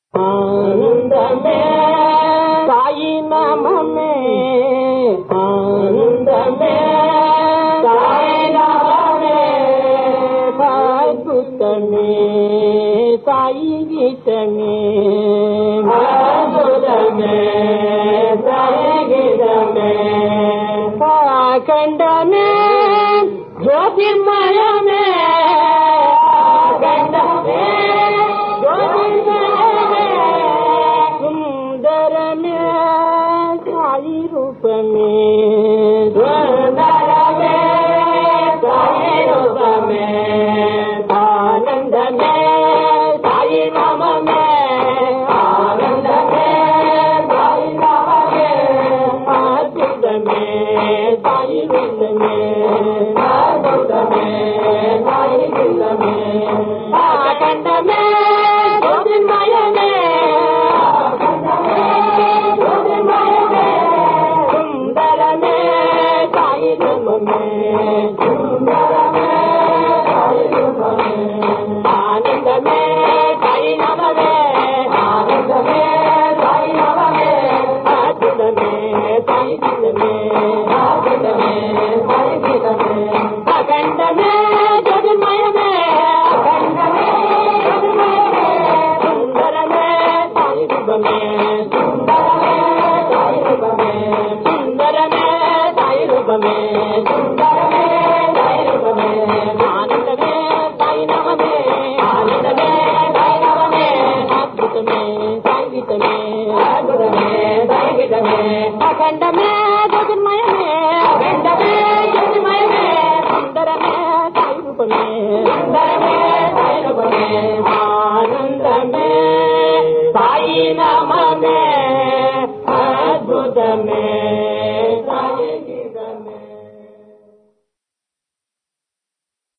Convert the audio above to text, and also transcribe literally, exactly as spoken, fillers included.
ఆనందమే సాయి నామమే ఆనందమే సాయి నామమే అద్భుతమే సాయి గీతమే అద్భుతమే సాయి గీతమే అఖండమే జ్యోతిర్మయమే అఖండమే జ్యోతిర్మయమే సుందరమే సాయి రూపమే సుందరమే సాయి రూపమే ఆనందమే సాయి నామమే ఆనందమే సాయి నామమే అద్భుతమే సాయి రూపమే అద్భుతమే సాయి రూపమే అఖండమే జ్యోతిర్మయమే అఖండమే జ్యోతిర్మయమే సుందరమే సాయి రూపమే సుందరమే సాయి రూపమే ఆనందమే సాయి నామమే ఆనందమే సాయి నామమే అద్భుతమే సాయి గీతమే అద్భుతమే సాయి గీతమే అఖండమే జ్యోతిర్మయమే అఖండమే జ్యోతిర్మయమే సుందరమే సాయి రూపమే సుందరమే సాయి రూపమే సుందరమే సాయి రూపమే సుందరమే సాయి రూపమే ఆనందమే సాయి నామమే ఆనందమే సాయి నామమే అద్భుతమే సాయి గీతమే అద్భుతమే సాయి గీతమే అఖండమే జ్యోతిర్మయమే అఖండమే జ్యోతిర్మయమే సుందరమే సాయి రూపమే సుందరమే సాయి రూపమే ఆనందమే సాయి నామమే అద్భుతమే